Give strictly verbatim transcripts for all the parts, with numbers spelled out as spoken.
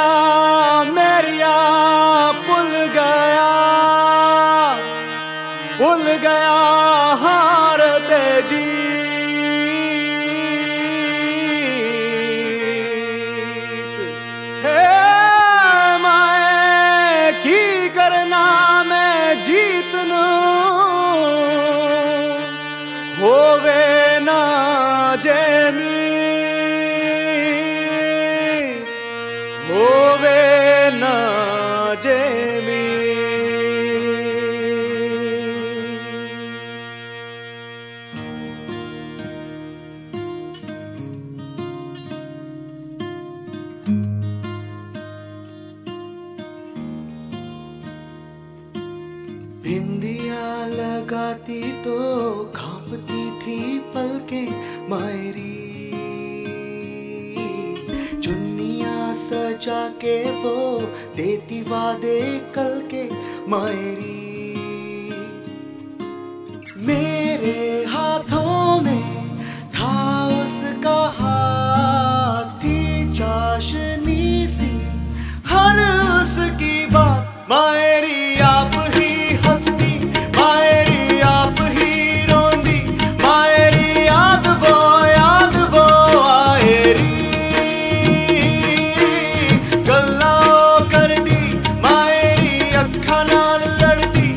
गया मेरिया भुल गया भुल गया हार ते जीत। हे माए की करना मैं जीत नू होवे ना जेमी होवे ना जेमी। बिंदिया लगाती तो कांपती थी पलकें मायरी, चुन्नियां सजा के वो देती वादे कल के मायरी। मेरे हाथों में था उसका हाथ, थी चाशनी सी हर उसकी बात मायरी। आप ही हंसती मायरी आप ही रोंदी मायरी, याद वो याद वो आएरी। गल्ला कर दी मायरी अखा नाल लड़दी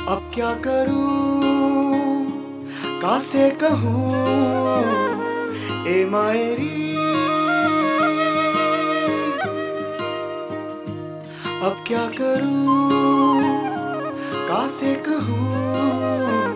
अब क्या करूं, कासे कहूं ए मायरी। अब क्या करूं, कासे कहूं